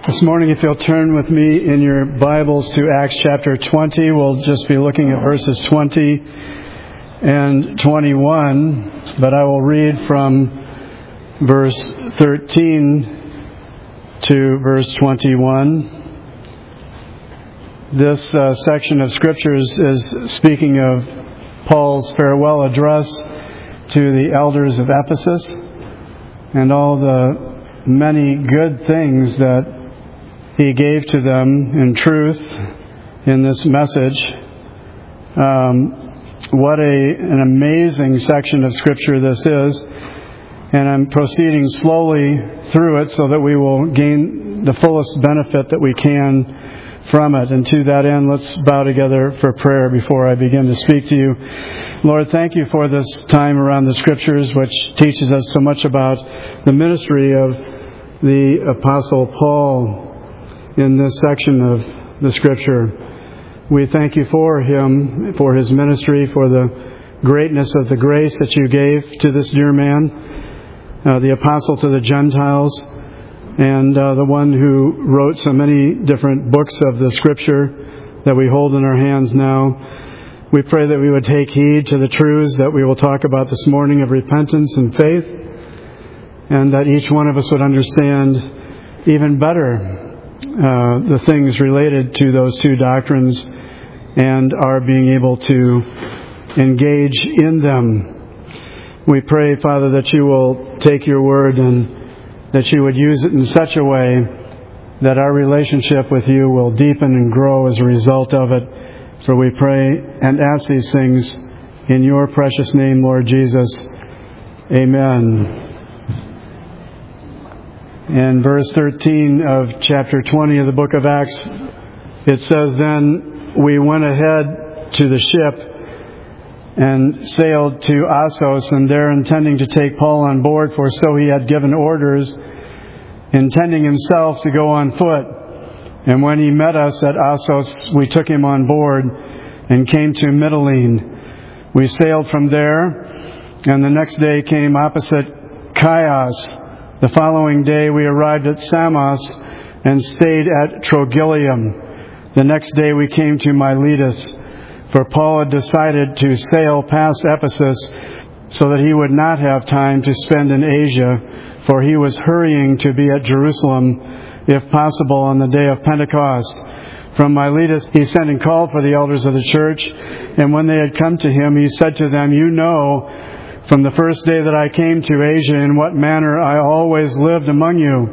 This morning, if you'll turn with me in your Bibles to Acts chapter 20, we'll just be looking at verses 20 and 21, but I will read from verse 13 to verse 21. This section of Scriptures is speaking of Paul's farewell address to the elders of Ephesus and all the many good things that he gave to them in truth in this message. What an amazing section of Scripture this is. And I'm proceeding slowly through it so that we will gain the fullest benefit that we can from it. And to that end, let's bow together for prayer before I begin to speak to you. Lord, thank you for this time around the Scriptures, which teaches us so much about the ministry of the Apostle Paul in this section of the Scripture. We thank you for him, for his ministry, for the greatness of the grace that you gave to this dear man, the apostle to the Gentiles, and the one who wrote so many different books of the Scripture that we hold in our hands now. We pray that we would take heed to the truths that we will talk about this morning of repentance and faith, and that each one of us would understand even better the things related to those two doctrines and are being able to engage in them. We pray, Father, that you will take your word and that you would use it in such a way that our relationship with you will deepen and grow as a result of it. For we pray and ask these things in your precious name, Lord Jesus. Amen. In verse 13 of chapter 20 of the book of Acts, it says, "Then we went ahead to the ship and sailed to Assos, and there intending to take Paul on board, for so he had given orders, intending himself to go on foot. And when he met us at Assos, we took him on board and came to Mytilene. We sailed from there, and the next day came opposite Chios. The following day we arrived at Samos and stayed at Trogyllium. The next day we came to Miletus, for Paul had decided to sail past Ephesus so that he would not have time to spend in Asia, for he was hurrying to be at Jerusalem, if possible, on the day of Pentecost. From Miletus he sent and called for the elders of the church, and when they had come to him, he said to them, 'You know from the first day that I came to Asia in what manner I always lived among you,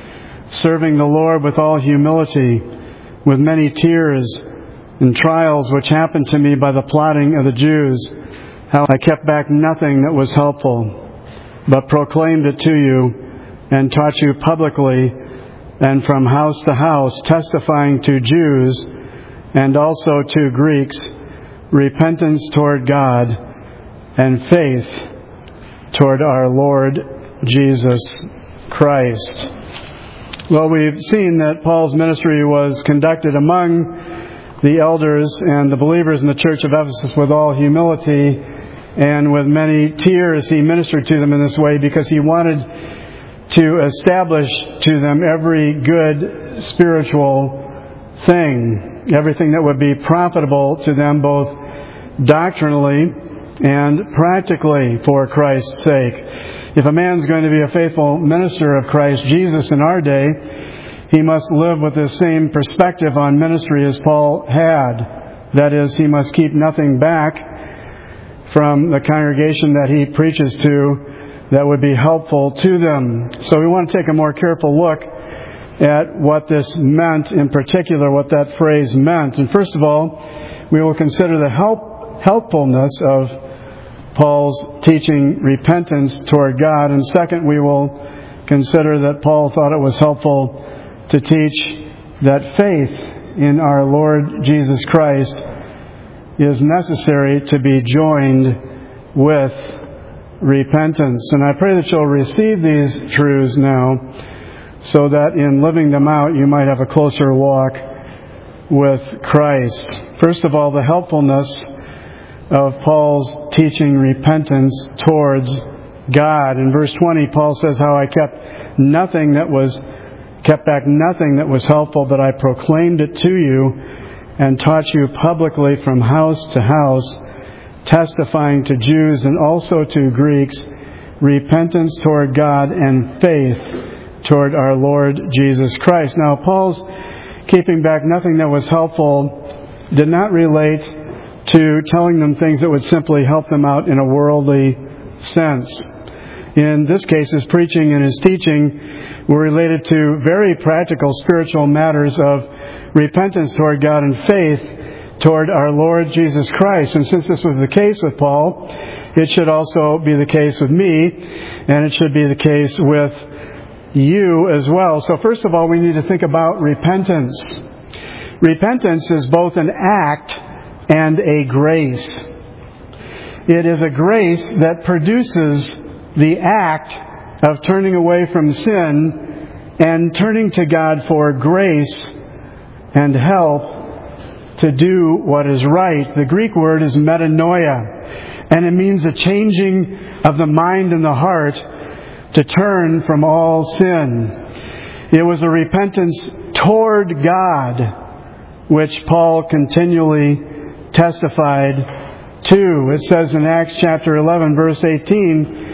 serving the Lord with all humility, with many tears and trials which happened to me by the plotting of the Jews, how I kept back nothing that was helpful, but proclaimed it to you and taught you publicly and from house to house, testifying to Jews and also to Greeks, repentance toward God and faith toward our Lord Jesus Christ.'" Well, we've seen that Paul's ministry was conducted among the elders and the believers in the church of Ephesus with all humility and with many tears. He ministered to them in this way because he wanted to establish to them every good spiritual thing, everything that would be profitable to them both doctrinally and practically for Christ's sake. If a man's going to be a faithful minister of Christ Jesus in our day, he must live with the same perspective on ministry as Paul had. That is, he must keep nothing back from the congregation that he preaches to that would be helpful to them. So we want to take a more careful look at what this meant, in particular what that phrase meant. And first of all, we will consider the helpfulness of Paul's teaching repentance toward God. And second, we will consider that Paul thought it was helpful to teach that faith in our Lord Jesus Christ is necessary to be joined with repentance. And I pray that you'll receive these truths now so that in living them out you might have a closer walk with Christ. First of all, the helpfulness of Paul's teaching repentance towards God. In verse 20, Paul says how I kept nothing that was kept back nothing that was helpful, but I proclaimed it to you and taught you publicly from house to house, testifying to Jews and also to Greeks, repentance toward God and faith toward our Lord Jesus Christ. Now, Paul's keeping back nothing that was helpful did not relate to telling them things that would simply help them out in a worldly sense. In this case, his preaching and his teaching were related to very practical spiritual matters of repentance toward God and faith toward our Lord Jesus Christ. And since this was the case with Paul, it should also be the case with me, and it should be the case with you as well. So first of all, we need to think about repentance. Repentance is both an act and a grace. It is a grace that produces the act of turning away from sin and turning to God for grace and help to do what is right. The Greek word is metanoia, and it means a changing of the mind and the heart to turn from all sin. It was a repentance toward God, which Paul continually testified to. It says in Acts chapter 11, verse 18,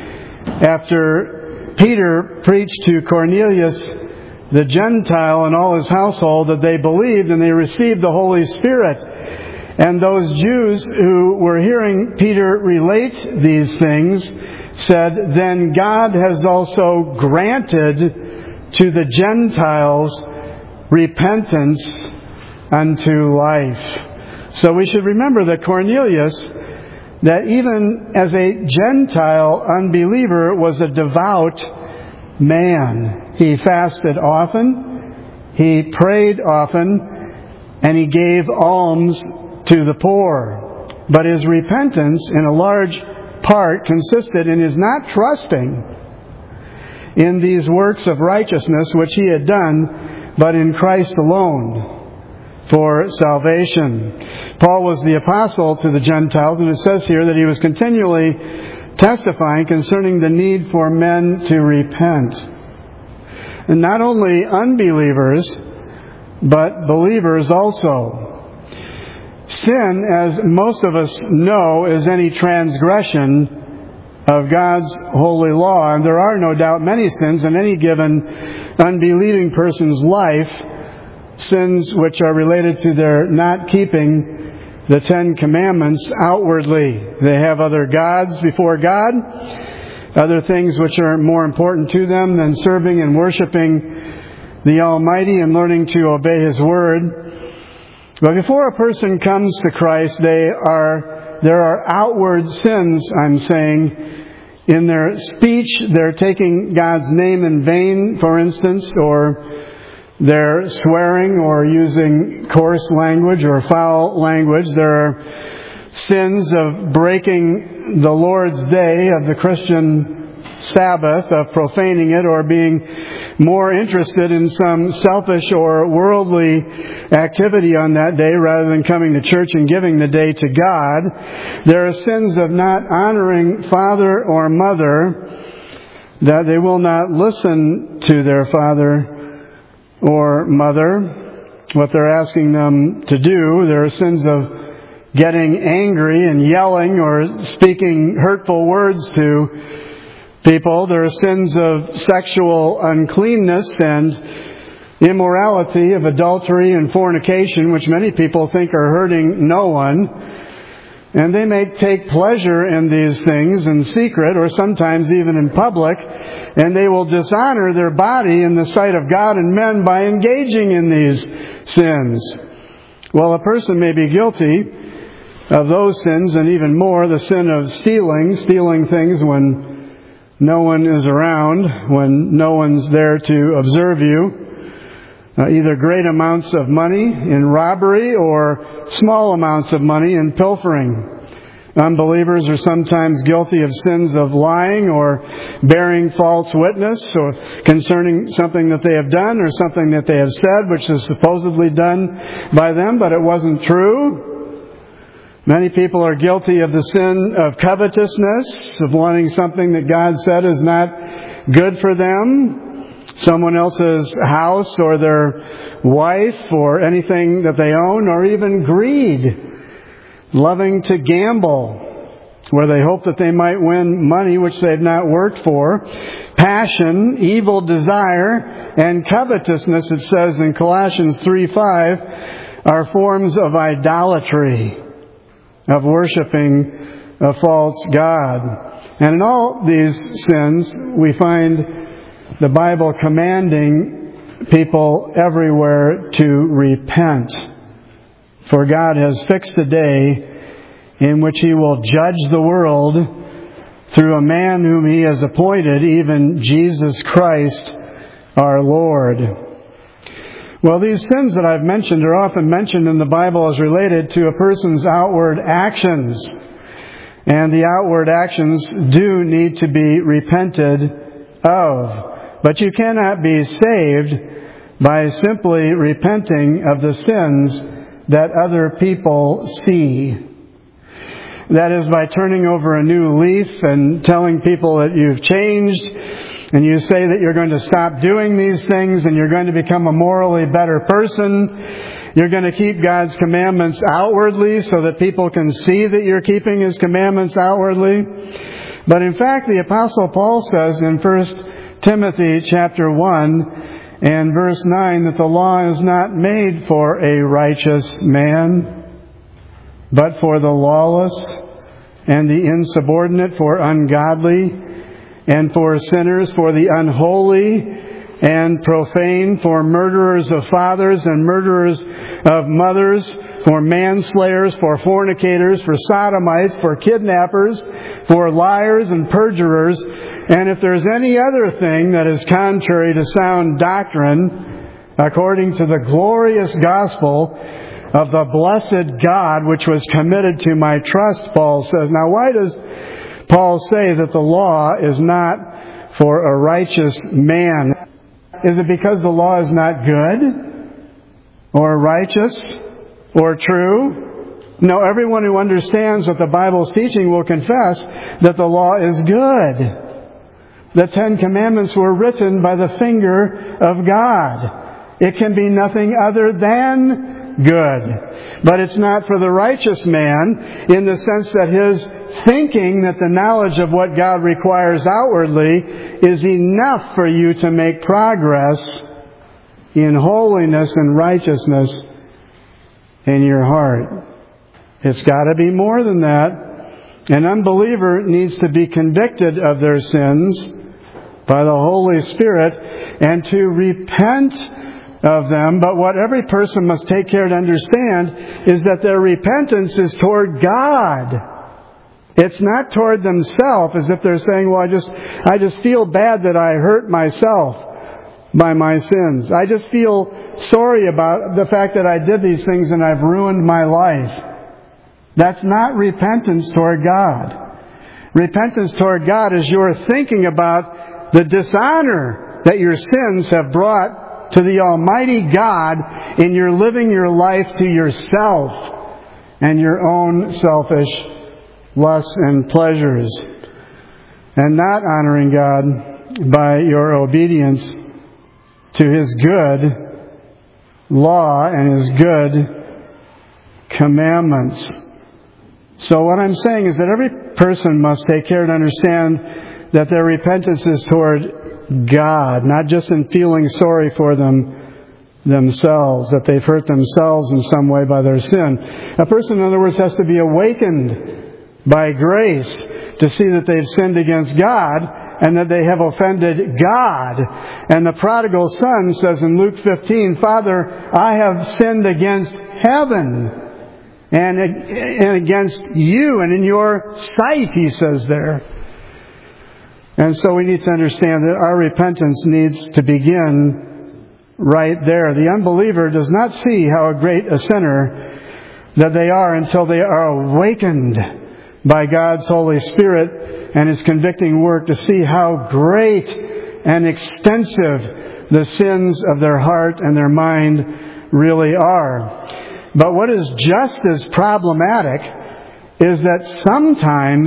after Peter preached to Cornelius, the Gentile, and all his household, that they believed and they received the Holy Spirit. And those Jews who were hearing Peter relate these things said, then God has also granted to the Gentiles repentance unto life. So we should remember that Cornelius, that even as a Gentile unbeliever, was a devout man. He fasted often, he prayed often, and he gave alms to the poor. But his repentance, in a large part, consisted in his not trusting in these works of righteousness which he had done, but in Christ alone for salvation. Paul was the apostle to the Gentiles, and it says here that he was continually testifying concerning the need for men to repent. And not only unbelievers, but believers also. Sin, as most of us know, is any transgression of God's holy law. And there are no doubt many sins in any given unbelieving person's life, sins which are related to their not keeping the Ten Commandments outwardly. They have other gods before God, other things which are more important to them than serving and worshiping the Almighty and learning to obey His Word. But before a person comes to Christ, there are outward sins, I'm saying. In their speech, they're taking God's name in vain, for instance, or they're swearing or using coarse language or foul language. There are sins of breaking the Lord's day, of the Christian Sabbath, of profaning it, or being more interested in some selfish or worldly activity on that day rather than coming to church and giving the day to God. There are sins of not honoring father or mother, that they will not listen to their father or mother, what they're asking them to do. There are sins of getting angry and yelling or speaking hurtful words to people. There are sins of sexual uncleanness and immorality, of adultery and fornication, which many people think are hurting no one. And they may take pleasure in these things in secret, or sometimes even in public, and they will dishonor their body in the sight of God and men by engaging in these sins. Well, a person may be guilty of those sins, and even more, the sin of stealing things when no one is around, when no one's there to observe you. Either great amounts of money in robbery or small amounts of money in pilfering. Unbelievers are sometimes guilty of sins of lying or bearing false witness or concerning something that they have done or something that they have said which is supposedly done by them, but it wasn't true. Many people are guilty of the sin of covetousness, of wanting something that God said is not good for them. someone else's house or their wife or anything that they own, or even greed, loving to gamble, where they hope that they might win money which they've not worked for. Passion, evil desire, and covetousness, it says in Colossians 3:5, are forms of idolatry, of worshiping a false god. And in all these sins, we find the Bible commanding people everywhere to repent. For God has fixed a day in which He will judge the world through a man whom He has appointed, even Jesus Christ our Lord. Well, these sins that I've mentioned are often mentioned in the Bible as related to a person's outward actions. And the outward actions do need to be repented of. But you cannot be saved by simply repenting of the sins that other people see. That is, by turning over a new leaf and telling people that you've changed, and you say that you're going to stop doing these things and you're going to become a morally better person. You're going to keep God's commandments outwardly so that people can see that you're keeping His commandments outwardly. But in fact, the Apostle Paul says in 1 Timothy chapter 1 and verse 9 that the law is not made for a righteous man, but for the lawless and the insubordinate, for ungodly, and for sinners, for the unholy and profane, for murderers of fathers and murderers of mothers, for manslayers, for fornicators, for sodomites, for kidnappers, for liars and perjurers. And if there's any other thing that is contrary to sound doctrine, according to the glorious gospel of the blessed God, which was committed to my trust, Paul says. Now, why does Paul say that the law is not for a righteous man? Is it because the law is not good or righteous or true? No, everyone who understands what the Bible's teaching will confess that the law is good. The Ten Commandments were written by the finger of God. It can be nothing other than good. But it's not for the righteous man in the sense that his thinking that the knowledge of what God requires outwardly is enough for you to make progress in holiness and righteousness in your heart. It's got to be more than that. An unbeliever needs to be convicted of their sins by the Holy Spirit and to repent of them. But what every person must take care to understand is that their repentance is toward God. It's not toward themselves, as if they're saying, well, I just feel bad that I hurt myself by my sins. I just feel sorry about the fact that I did these things and I've ruined my life. That's not repentance toward God. Repentance toward God is your thinking about the dishonor that your sins have brought to the Almighty God in your living your life to yourself and your own selfish lusts and pleasures, and not honoring God by your obedience to His good law and His good commandments. So what I'm saying is that every person must take care to understand that their repentance is toward God, not just in feeling sorry for themselves, that they've hurt themselves in some way by their sin. A person, in other words, has to be awakened by grace to see that they've sinned against God and that they have offended God. And the prodigal son says in Luke 15, Father, I have sinned against heaven and against you and in your sight, he says there. And so we need to understand that our repentance needs to begin right there. The unbeliever does not see how great a sinner that they are until they are awakened by God's Holy Spirit and His convicting work to see how great and extensive the sins of their heart and their mind really are. But what is just as problematic is that sometimes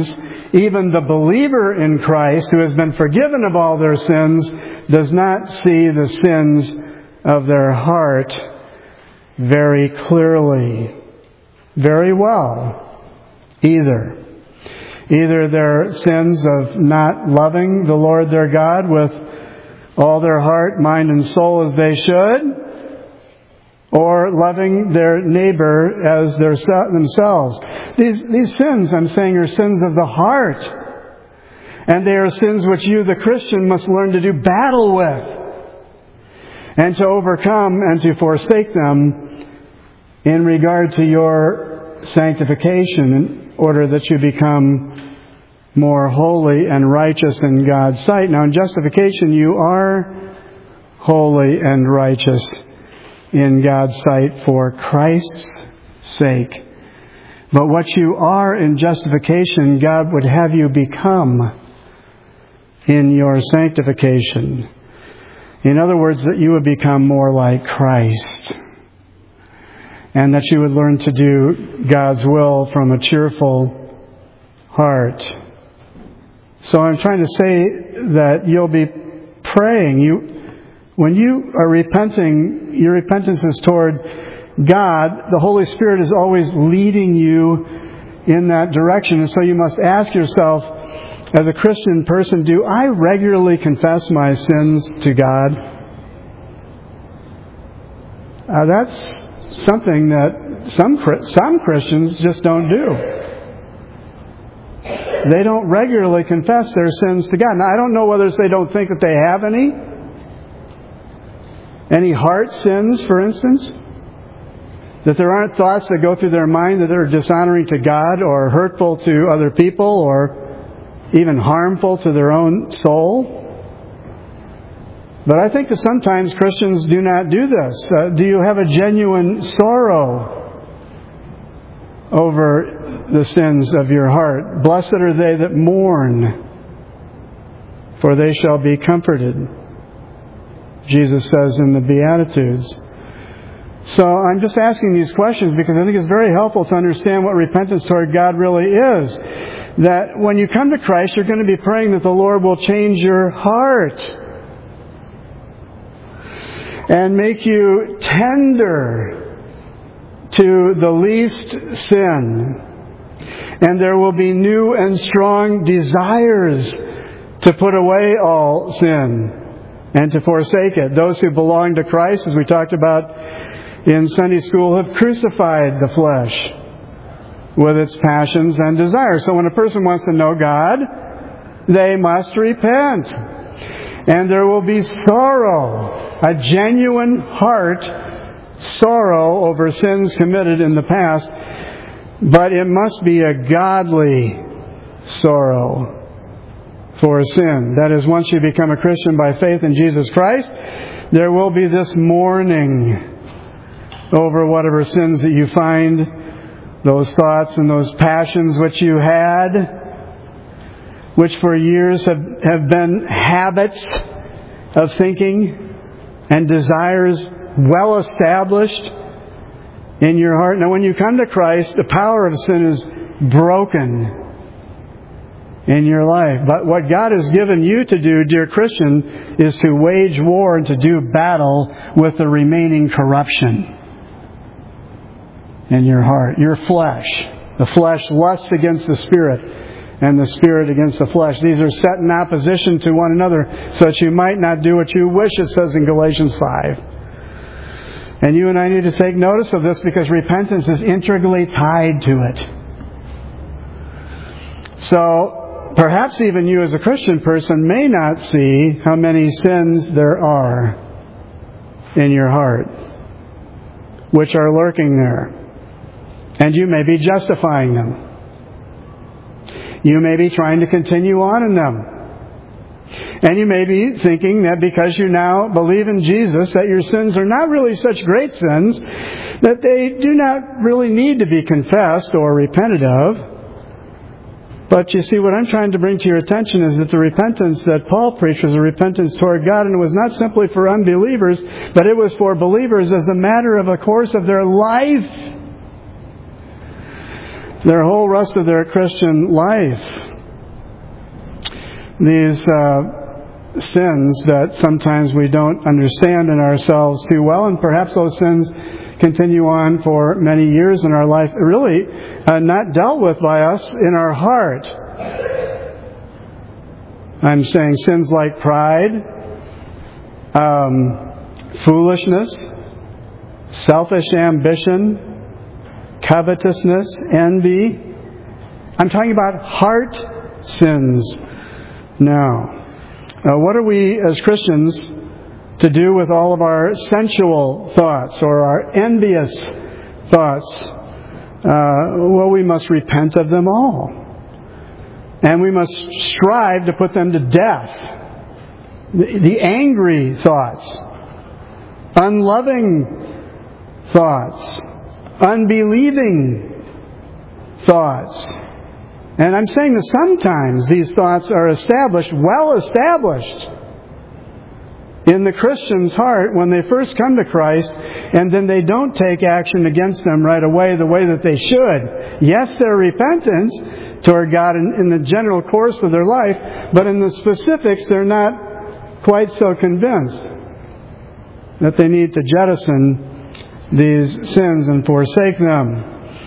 Even the believer in Christ, who has been forgiven of all their sins, does not see the sins of their heart very clearly, very well, either. Either their sins of not loving the Lord their God with all their heart, mind, and soul as they should, or loving their neighbor as themselves. These sins, I'm saying, are sins of the heart. And they are sins which you, the Christian, must learn to do battle with, and to overcome and to forsake them in regard to your sanctification, in order that you become more holy and righteous in God's sight. Now, in justification, you are holy and righteous in God's sight for Christ's sake. But what you are in justification, God would have you become in your sanctification. In other words, that you would become more like Christ, and that you would learn to do God's will from a cheerful heart. So I'm trying to say that you'll be praying. When you are repenting, your repentance is toward God. The Holy Spirit is always leading you in that direction. And so you must ask yourself, as a Christian person, do I regularly confess my sins to God? That's something that some Christians just don't do. They don't regularly confess their sins to God. Now, I don't know whether it's they don't think that they have any heart sins, for instance, that there aren't thoughts that go through their mind that are dishonoring to God or hurtful to other people or even harmful to their own soul. But I think that sometimes Christians do not do this. Do you have a genuine sorrow over the sins of your heart? Blessed are they that mourn, for they shall be comforted, Jesus says in the Beatitudes. So I'm just asking these questions because I think it's very helpful to understand what repentance toward God really is. That when you come to Christ, you're going to be praying that the Lord will change your heart and make you tender to the least sin. And there will be new and strong desires to put away all sin and to forsake it. Those who belong to Christ, as we talked about in Sunday school, have crucified the flesh with its passions and desires. So when a person wants to know God, they must repent. And there will be sorrow, a genuine heart sorrow over sins committed in the past. But it must be a godly sorrow for sin. That is, once you become a Christian by faith in Jesus Christ, there will be this mourning over whatever sins that you find, those thoughts and those passions which you had, which for years have been habits of thinking and desires well established in your heart. Now, when you come to Christ, the power of sin is broken in your life. But what God has given you to do, dear Christian, is to wage war and to do battle with the remaining corruption in your heart. Your flesh. The flesh lusts against the Spirit, and the Spirit against the flesh. These are set in opposition to one another, so that you might not do what you wish, it says in Galatians 5. And you and I need to take notice of this because repentance is integrally tied to it. So, perhaps even you as a Christian person may not see how many sins there are in your heart, which are lurking there. And you may be justifying them. You may be trying to continue on in them. And you may be thinking that because you now believe in Jesus, that your sins are not really such great sins, that they do not really need to be confessed or repented of. But you see, what I'm trying to bring to your attention is that the repentance that Paul preached was a repentance toward God, and it was not simply for unbelievers, but it was for believers as a matter of a course of their life. Their whole rest of their Christian life. these sins that sometimes we don't understand in ourselves too well, and perhaps those sins continue on for many years in our life, really not dealt with by us in our heart. I'm saying sins like pride, foolishness, selfish ambition, covetousness, envy. I'm talking about heart sins now. What are we as Christians to do with all of our sensual thoughts or our envious thoughts? Well, we must repent of them all. And we must strive to put them to death. The angry thoughts, unloving thoughts, unbelieving thoughts. And I'm saying that sometimes these thoughts are established, well established, in the Christian's heart when they first come to Christ, and then they don't take action against them right away the way that they should. Yes, they're repentant toward God in the general course of their life, but in the specifics they're not quite so convinced that they need to jettison these sins and forsake them.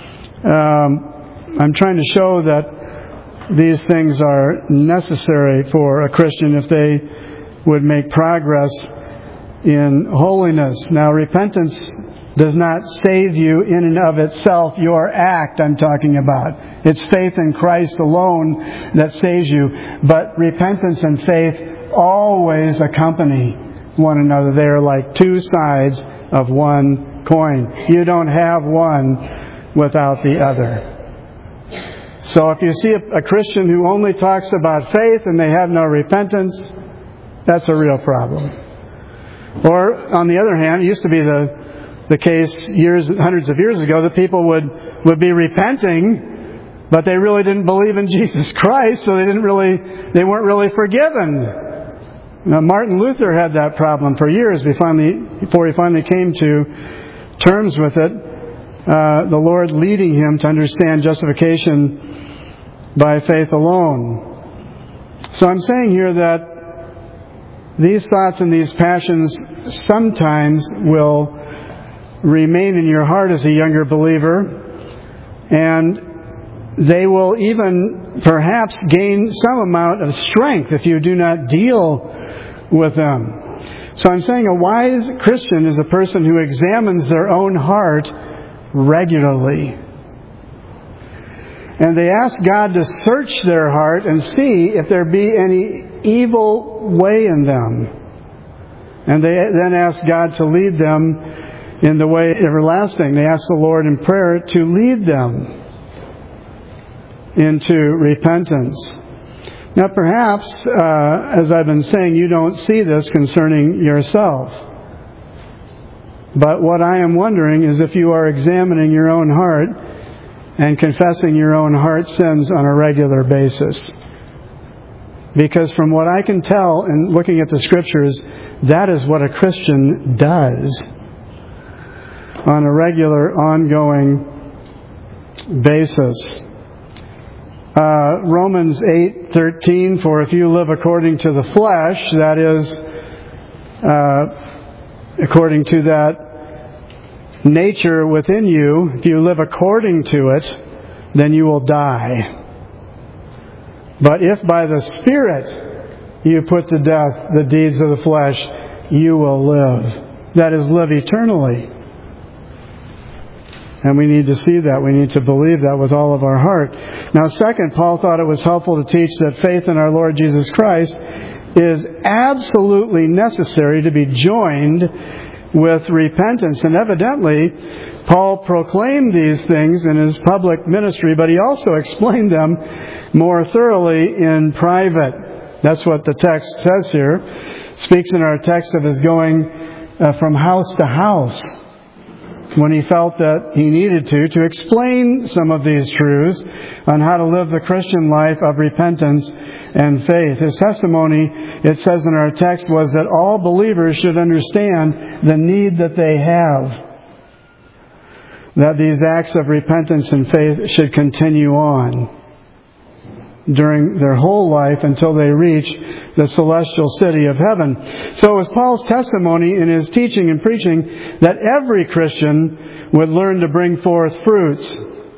I'm trying to show that these things are necessary for a Christian if they would make progress in holiness. Now, repentance does not save you in and of itself, your act I'm talking about. It's faith in Christ alone that saves you. But repentance and faith always accompany one another. They are like two sides of one coin. You don't have one without the other. So if you see a Christian who only talks about faith and they have no repentance, that's a real problem. Or, on the other hand, it used to be the case hundreds of years ago that people would be repenting, but they really didn't believe in Jesus Christ, so they weren't really forgiven. Now, Martin Luther had that problem for years before he finally came to terms with it. The Lord leading him to understand justification by faith alone. So I'm saying here that these thoughts and these passions sometimes will remain in your heart as a younger believer, and they will even perhaps gain some amount of strength if you do not deal with them. So I'm saying a wise Christian is a person who examines their own heart regularly. And they ask God to search their heart and see if there be any evil way in them. And they then ask God to lead them in the way everlasting. They ask the Lord in prayer to lead them into repentance. Now perhaps, as I've been saying, you don't see this concerning yourself. But what I am wondering is if you are examining your own heart and confessing your own heart sins on a regular basis. Because from what I can tell in looking at the Scriptures, that is what a Christian does on a regular, ongoing basis. Romans 8:13, for if you live according to the flesh, that is, according to that nature within you, if you live according to it, then you will die. But if by the Spirit you put to death the deeds of the flesh, you will live. That is, live eternally. And we need to see that. We need to believe that with all of our heart. Now, second, Paul thought it was helpful to teach that faith in our Lord Jesus Christ is absolutely necessary to be joined with repentance. And evidently, Paul proclaimed these things in his public ministry, but he also explained them more thoroughly in private. That's what the text says here. It speaks in our text of his going from house to house when he felt that he needed to explain some of these truths on how to live the Christian life of repentance and faith. His testimony, it says in our text, was that all believers should understand the need that they have, that these acts of repentance and faith should continue on. during their whole life until they reach the celestial city of heaven. So it was Paul's testimony in his teaching and preaching that every Christian would learn to bring forth fruits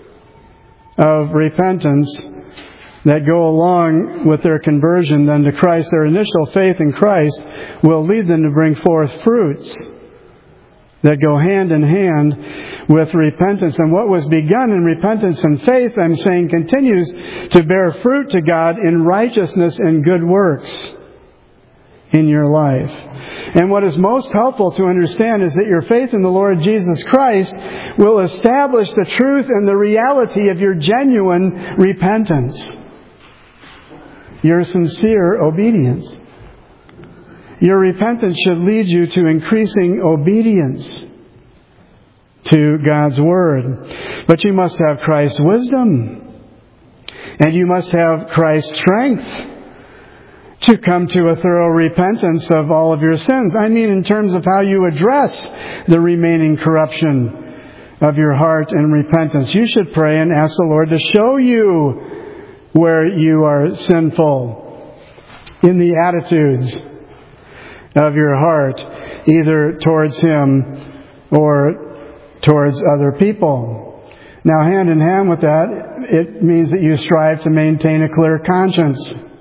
of repentance that go along with their conversion then to Christ. Their initial faith in Christ will lead them to bring forth fruits that go hand in hand with repentance. And what was begun in repentance and faith, I'm saying, continues to bear fruit to God in righteousness and good works in your life. And what is most helpful to understand is that your faith in the Lord Jesus Christ will establish the truth and the reality of your genuine repentance, your sincere obedience. Your repentance should lead you to increasing obedience to God's Word. But you must have Christ's wisdom. And you must have Christ's strength to come to a thorough repentance of all of your sins. I mean in terms of how you address the remaining corruption of your heart and repentance. You should pray and ask the Lord to show you where you are sinful in the attitudes of your heart, either towards Him or towards other people. Now, hand in hand with that, it means that you strive to maintain a clear conscience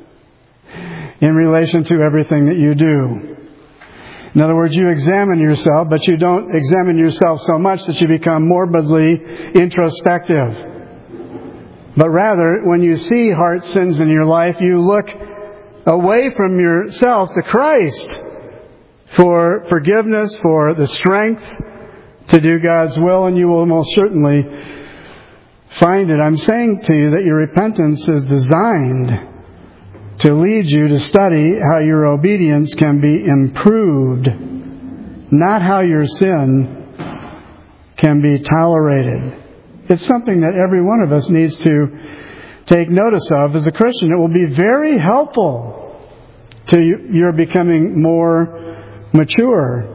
in relation to everything that you do. In other words, you examine yourself, but you don't examine yourself so much that you become morbidly introspective. But rather, when you see heart sins in your life, you look away from yourself to Christ for forgiveness, for the strength to do God's will, and you will most certainly find it. I'm saying to you that your repentance is designed to lead you to study how your obedience can be improved, not how your sin can be tolerated. It's something that every one of us needs to take notice of as a Christian. It will be very helpful to your becoming more mature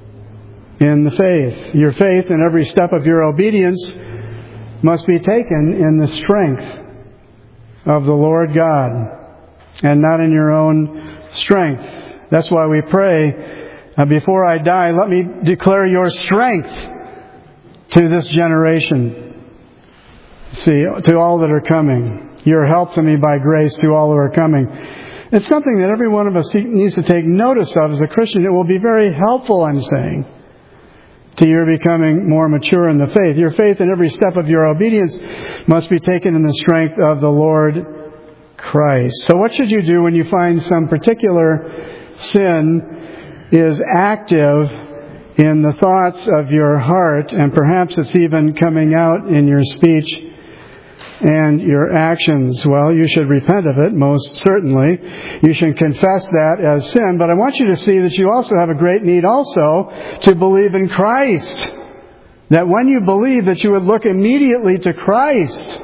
in the faith. Your faith in every step of your obedience must be taken in the strength of the Lord God and not in your own strength. That's why we pray, before I die, let me declare your strength to this generation. See, to all that are coming. Your help to me by grace to all who are coming. It's something that every one of us needs to take notice of as a Christian. It will be very helpful, I'm saying, to your becoming more mature in the faith. Your faith in every step of your obedience must be taken in the strength of the Lord Christ. So what should you do when you find some particular sin is active in the thoughts of your heart, and perhaps it's even coming out in your speech and your actions? Well, you should repent of it, most certainly. You should confess that as sin. But I want you to see that you also have a great need also to believe in Christ. That when you believe, that you would look immediately to Christ.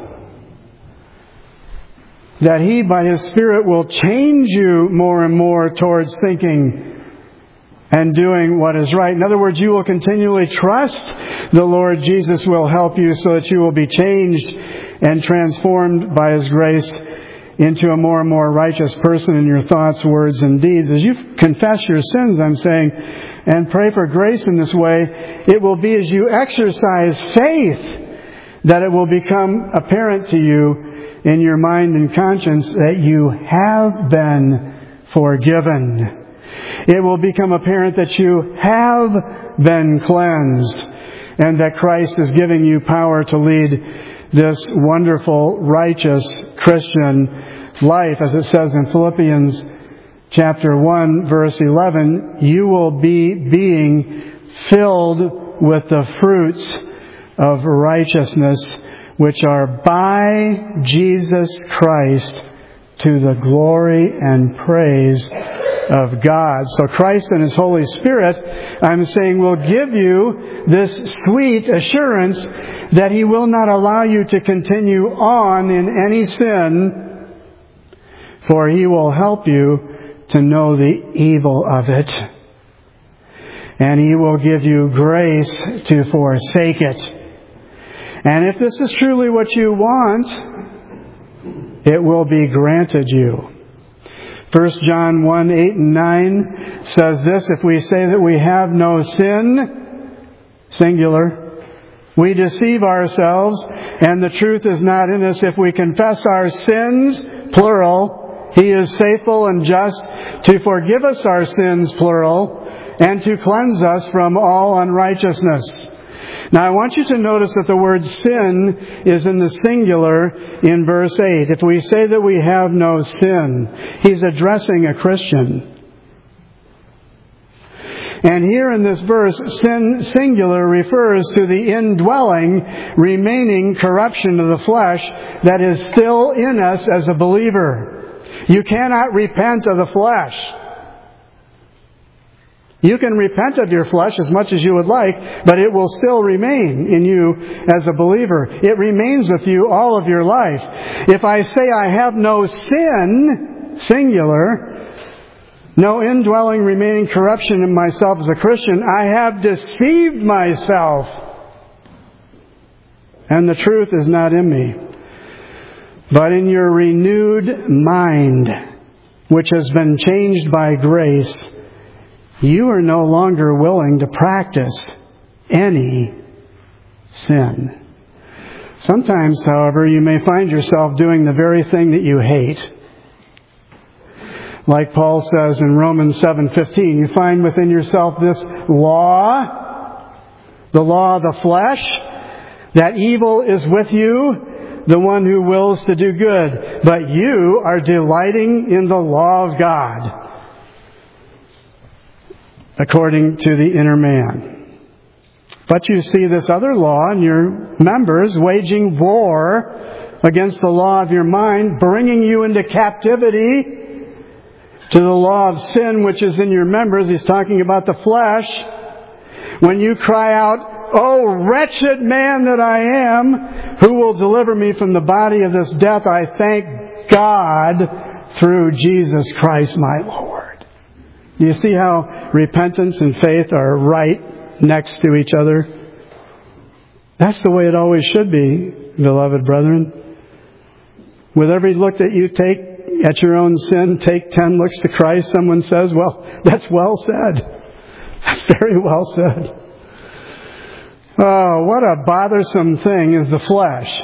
That He, by His Spirit, will change you more and more towards thinking and doing what is right. In other words, you will continually trust the Lord Jesus will help you so that you will be changed and transformed by His grace into a more and more righteous person in your thoughts, words, and deeds. As you confess your sins, I'm saying, and pray for grace in this way, it will be as you exercise faith that it will become apparent to you in your mind and conscience that you have been forgiven. It will become apparent that you have been cleansed and that Christ is giving you power to lead this wonderful, righteous Christian life. As it says in Philippians chapter 1, verse 11, you will be being filled with the fruits of righteousness, which are by Jesus Christ to the glory and praise of God. So Christ and His Holy Spirit, I'm saying, will give you this sweet assurance that He will not allow you to continue on in any sin, for He will help you to know the evil of it. And He will give you grace to forsake it. And if this is truly what you want, it will be granted you. 1 John 1, 8 and 9 says this, if we say that we have no sin, singular, we deceive ourselves, and the truth is not in us. If we confess our sins, plural, He is faithful and just to forgive us our sins, plural, and to cleanse us from all unrighteousness. Now I want you to notice that the word sin is in the singular in verse 8. If we say that we have no sin, He's addressing a Christian. And here in this verse, sin singular refers to the indwelling, remaining corruption of the flesh that is still in us as a believer. You cannot repent of the flesh. You can repent of your flesh as much as you would like, but it will still remain in you as a believer. It remains with you all of your life. If I say I have no sin, singular, no indwelling remaining corruption in myself as a Christian, I have deceived myself, and the truth is not in me. But in your renewed mind, which has been changed by grace, you are no longer willing to practice any sin. Sometimes, however, you may find yourself doing the very thing that you hate. Like Paul says in Romans 7:15, you find within yourself this law, the law of the flesh, that evil is with you, the one who wills to do good. But you are delighting in the law of God, according to the inner man. But you see this other law in your members waging war against the law of your mind, bringing you into captivity to the law of sin which is in your members. He's talking about the flesh. When you cry out, "Oh, wretched man that I am, who will deliver me from the body of this death? I thank God through Jesus Christ my Lord." Do you see how repentance and faith are right next to each other? That's the way it always should be, beloved brethren. With every look that you take at your own sin, take 10 looks to Christ, someone says, well, that's well said. That's very well said. Oh, what a bothersome thing is the flesh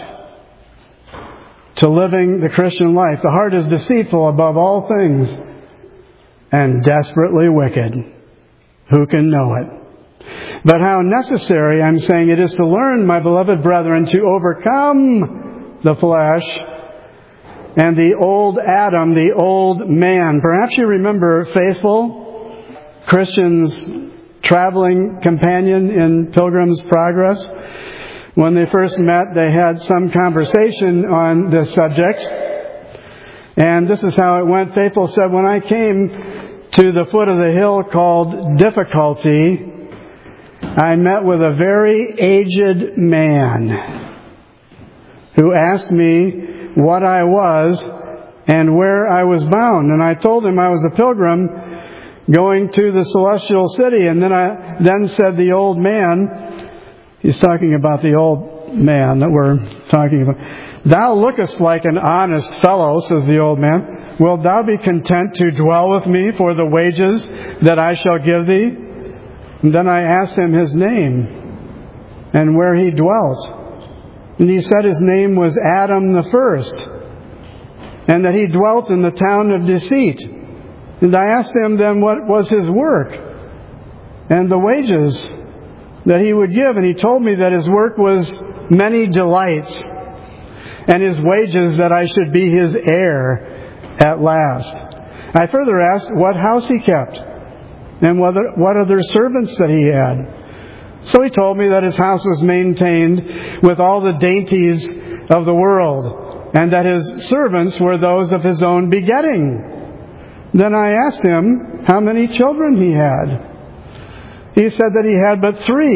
to living the Christian life. The heart is deceitful above all things and desperately wicked. Who can know it? But how necessary, I'm saying, it is to learn, my beloved brethren, to overcome the flesh and the old Adam, the old man. Perhaps you remember Faithful, Christian's traveling companion in Pilgrim's Progress. When they first met, they had some conversation on this subject. And this is how it went. Faithful said, when I came to the foot of the hill called Difficulty, I met with a very aged man who asked me what I was and where I was bound. And I told him I was a pilgrim going to the celestial city. And then said the old man, he's talking about the old man that we're talking about, "Thou lookest like an honest fellow," says the old man. "Wilt thou be content to dwell with me for the wages that I shall give thee?" And then I asked him his name and where he dwelt. And he said his name was Adam the First, and that he dwelt in the town of Deceit. And I asked him then what was his work and the wages that he would give. And he told me that his work was many delights, and his wages that I should be his heir at last. I further asked what house he kept and what other servants that he had. So he told me that his house was maintained with all the dainties of the world, and that his servants were those of his own begetting. Then I asked him how many children he had. He said that he had but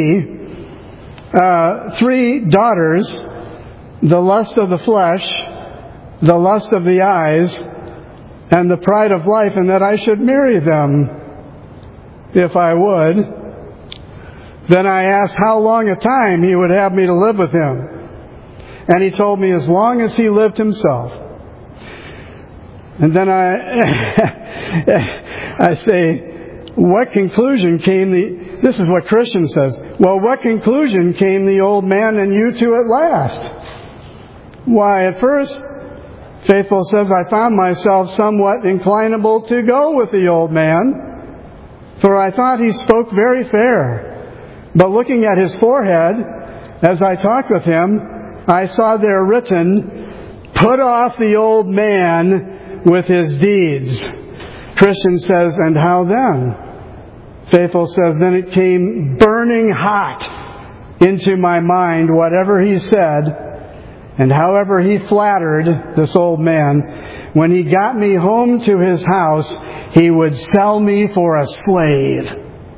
three daughters, the lust of the flesh, the lust of the eyes, and the pride of life, and that I should marry them if I would. Then I asked how long a time he would have me to live with him. And he told me as long as he lived himself. And then I say, what conclusion came this is what Christian says. Well, what conclusion came the old man and you to at last? Why, at first, Faithful says, I found myself somewhat inclinable to go with the old man, for I thought he spoke very fair. But looking at his forehead, as I talked with him, I saw there written, put off the old man with his deeds. Christian says, and how then? Faithful says, then it came burning hot into my mind, whatever he said, and however he flattered this old man. When he got me home to his house, he would sell me for a slave.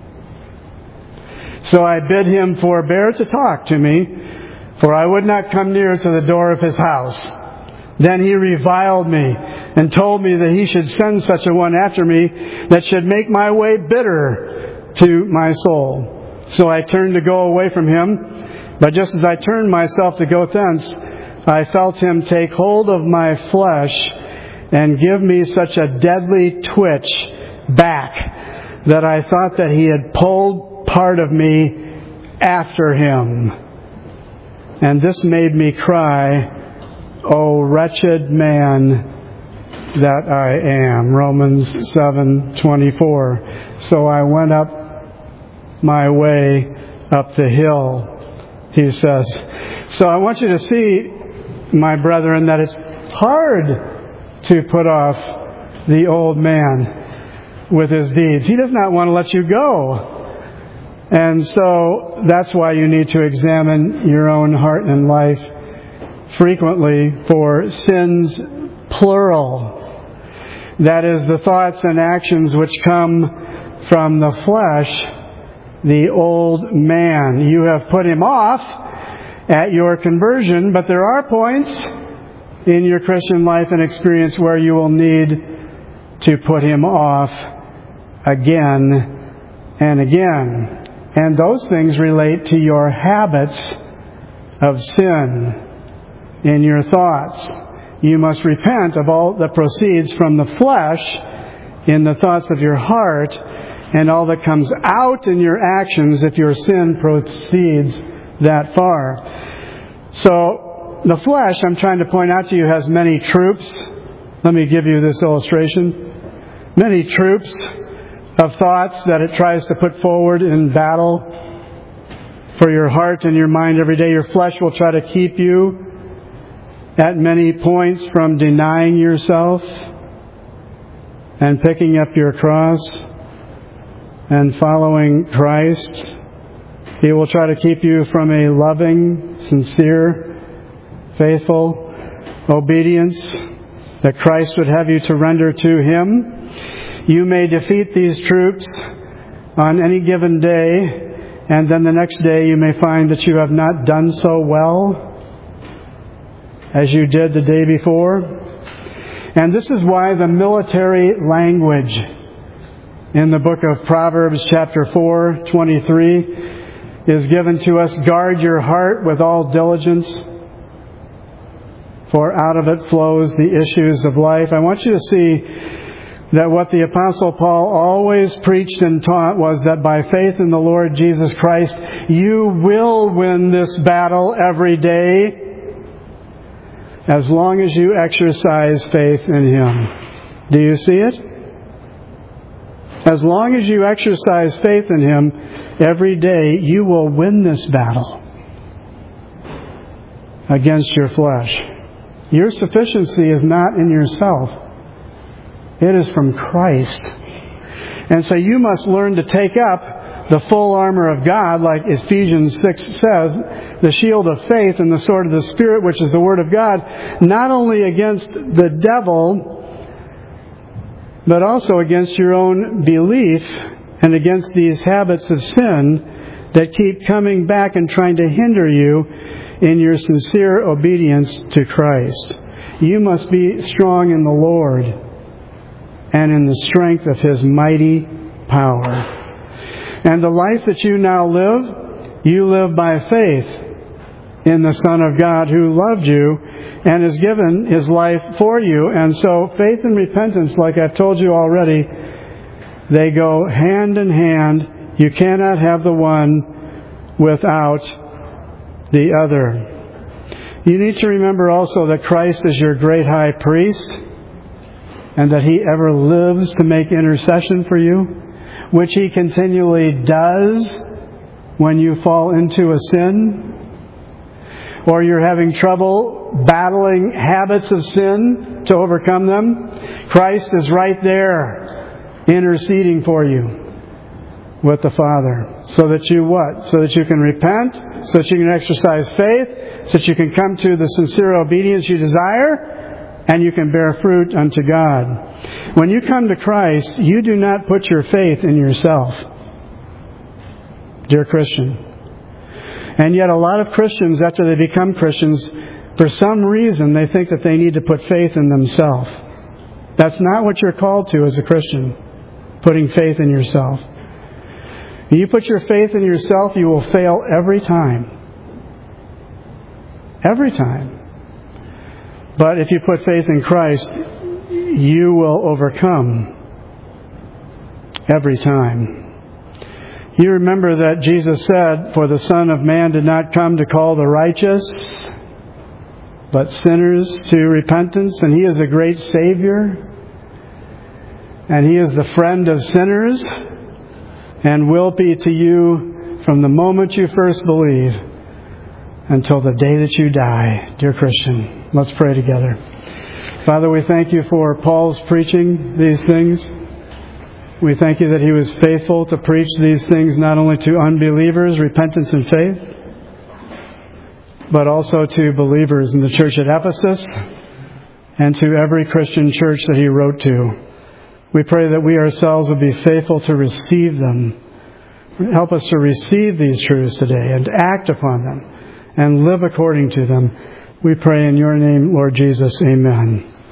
So I bid him forbear to talk to me, for I would not come near to the door of his house. Then he reviled me and told me that he should send such a one after me that should make my way bitter to my soul. So I turned to go away from him, but just as I turned myself to go thence, I felt him take hold of my flesh and give me such a deadly twitch back that I thought that he had pulled part of me after him. And this made me cry, O wretched man that I am. Romans 7:24. So I went up my way up the hill, he says. So I want you to see, my brethren, that it's hard to put off the old man with his deeds. He does not want to let you go. And so that's why you need to examine your own heart and life frequently for sins plural. That is, the thoughts and actions which come from the flesh, the old man. You have put him off at your conversion, but there are points in your Christian life and experience where you will need to put him off again and again. And those things relate to your habits of sin in your thoughts. You must repent of all that proceeds from the flesh in the thoughts of your heart, and all that comes out in your actions if your sin proceeds that far. So, the flesh, I'm trying to point out to you, has many troops. Let me give you this illustration. Many troops of thoughts that it tries to put forward in battle for your heart and your mind every day. Your flesh will try to keep you at many points from denying yourself and picking up your cross and following Christ. He will try to keep you from a loving, sincere, faithful obedience that Christ would have you to render to Him. You may defeat these troops on any given day, and then the next day you may find that you have not done so well as you did the day before. And this is why the military language in the book of Proverbs chapter 4:23 is given to us. Guard your heart with all diligence, for out of it flows the issues of life. I want you to see that what the Apostle Paul always preached and taught was that by faith in the Lord Jesus Christ, you will win this battle every day as long as you exercise faith in Him. Do you see it? As long as you exercise faith in Him every day, you will win this battle against your flesh. Your sufficiency is not in yourself. It is from Christ. And so you must learn to take up the full armor of God, like Ephesians 6 says, the shield of faith and the sword of the Spirit, which is the Word of God, not only against the devil, but also against your own belief and against these habits of sin that keep coming back and trying to hinder you in your sincere obedience to Christ. You must be strong in the Lord and in the strength of His mighty power. And the life that you now live, you live by faith in the Son of God who loved you and has given His life for you. And so faith and repentance, like I've told you already, they go hand in hand. You cannot have the one without the other. You need to remember also that Christ is your great high priest, and that He ever lives to make intercession for you, which He continually does when you fall into a sin, or you're having trouble battling habits of sin to overcome them. Christ is right there interceding for you with the Father, so that you what? So that you can repent, so that you can exercise faith, so that you can come to the sincere obedience you desire, and you can bear fruit unto God. When you come to Christ, you do not put your faith in yourself, dear Christian. And yet a lot of Christians, after they become Christians, for some reason they think that they need to put faith in themselves. That's not what you're called to as a Christian, putting faith in yourself. When you put your faith in yourself, you will fail every time. Every time. But if you put faith in Christ, you will overcome every time. You remember that Jesus said, "For the Son of Man did not come to call the righteous, but sinners to repentance." And He is a great Savior. And He is the friend of sinners, and will be to you from the moment you first believe until the day that you die, dear Christian. Let's pray together. Father, we thank You for Paul's preaching these things. We thank You that he was faithful to preach these things not only to unbelievers, repentance and faith, but also to believers in the church at Ephesus and to every Christian church that he wrote to. We pray that we ourselves will be faithful to receive them. Help us to receive these truths today and act upon them and live according to them. We pray in Your name, Lord Jesus. Amen.